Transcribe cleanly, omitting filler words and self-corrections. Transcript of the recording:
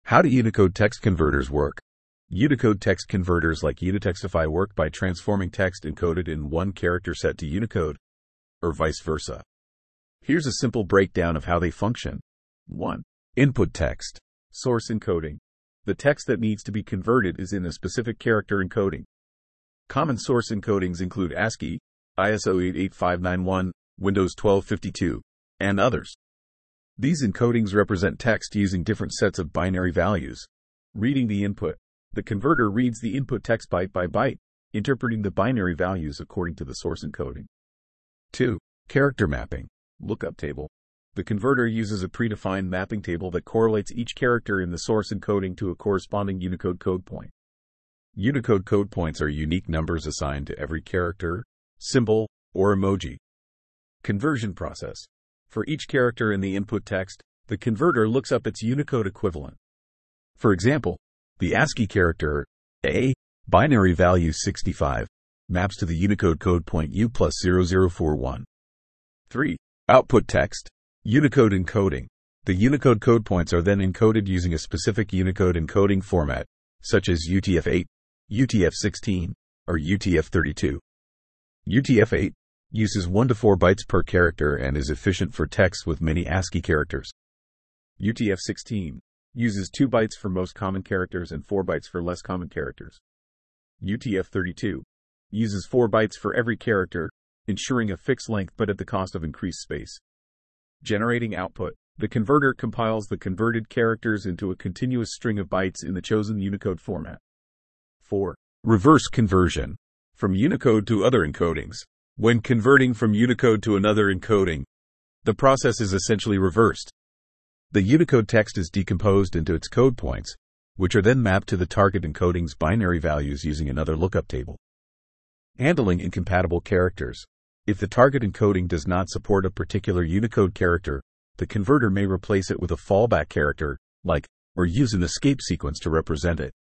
How do Unicode text converters work? Unicode text converters like Unitextify work by transforming text encoded in one character set to Unicode, or vice versa. Here's a simple breakdown of how they function. 1. Input text. Source encoding. The text that needs to be converted is in a specific character encoding. Common source encodings include ASCII, ISO 88591, Windows 1252, and others. These encodings represent text using different sets of binary values. Reading the input. The converter reads the input text byte by byte, interpreting the binary values according to the source encoding. 2. Character mapping. Lookup table. The converter uses a predefined mapping table that correlates each character in the source encoding to a corresponding Unicode code point. Unicode code points are unique numbers assigned to every character, symbol, or emoji. Conversion process. For each character in the input text, the converter looks up its Unicode equivalent. For example, the ASCII character A, binary value 65, maps to the Unicode code point U plus 0041. 3. Output text. Unicode encoding. The Unicode code points are then encoded using a specific Unicode encoding format, such as UTF-8, UTF-16, or UTF-32. UTF-8 uses 1 to 4 bytes per character and is efficient for text with many ASCII characters. UTF-16 uses 2 bytes for most common characters and 4 bytes for less common characters. UTF-32 uses 4 bytes for every character, ensuring a fixed length but at the cost of increased space. Generating output. The converter compiles the converted characters into a continuous string of bytes in the chosen Unicode format. 4. Reverse conversion. From Unicode to other encodings. When converting from Unicode to another encoding, the process is essentially reversed. The Unicode text is decomposed into its code points, which are then mapped to the target encoding's binary values using another lookup table. Handling incompatible characters. If the target encoding does not support a particular Unicode character, the converter may replace it with a fallback character, like, or use an escape sequence to represent it.